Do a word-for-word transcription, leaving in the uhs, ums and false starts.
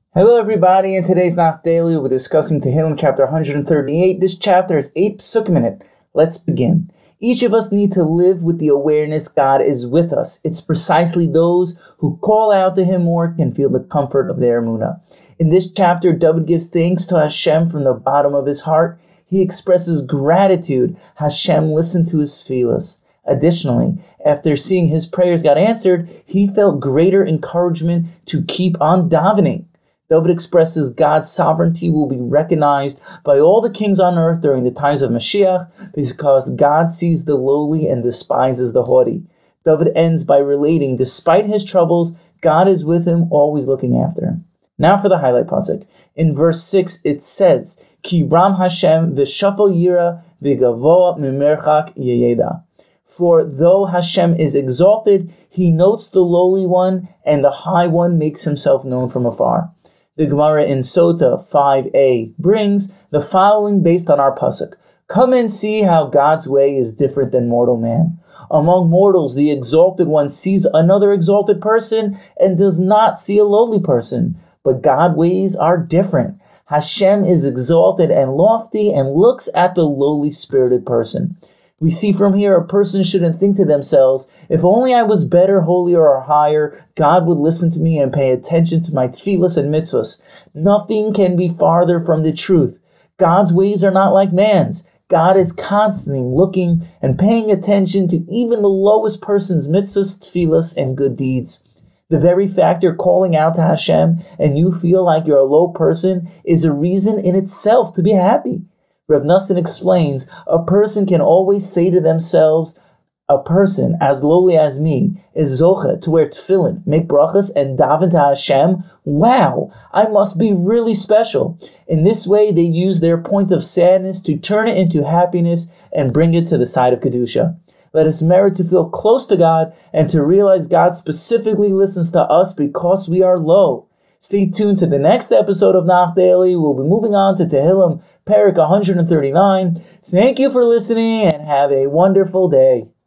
Hello everybody, in today's Nach Daily we'll be discussing Tehillim chapter one hundred thirty-eight. This chapter is eight psukim in it. Let's begin. Each of us need to live with the awareness God is with us. It's precisely those who call out to Him more can feel the comfort of their emunah. In this chapter, David gives thanks to Hashem from the bottom of his heart. He expresses gratitude. Hashem listened to his tefillos. Additionally, after seeing his prayers got answered, he felt greater encouragement to keep on davening. David expresses God's sovereignty will be recognized by all the kings on earth during the times of Mashiach because God sees the lowly and despises the haughty. David ends by relating, despite his troubles, God is with him, always looking after him. Now for the highlight pasuk. In verse six, it says, Ki ram Hashem v'shafal yira v'gavoa mimerchak yeyeda. For though Hashem is exalted, he notes the lowly one, and the high one makes himself known from afar. The Gemara in Sota five a brings the following based on our pasuk. Come and see how God's way is different than mortal man. Among mortals, the exalted one sees another exalted person and does not see a lowly person. But God's ways are different. Hashem is exalted and lofty and looks at the lowly spirited person. We see from here a person shouldn't think to themselves, if only I was better, holier, or higher, God would listen to me and pay attention to my tefillos and mitzvahs. Nothing can be farther from the truth. God's ways are not like man's. God is constantly looking and paying attention to even the lowest person's mitzvahs, tefillos, and good deeds. The very fact you're calling out to Hashem and you feel like you're a low person is a reason in itself to be happy. Reb Nosson explains, a person can always say to themselves, a person as lowly as me is zoche to wear tefillin, make brachas, and daven to Hashem. Wow, I must be really special. In this way, they use their point of sadness to turn it into happiness and bring it to the side of Kedusha. Let us merit to feel close to God and to realize God specifically listens to us because we are low. Stay tuned to the next episode of Nach Daily. We'll be moving on to Tehillim, Parak one hundred thirty-nine. Thank you for listening and have a wonderful day.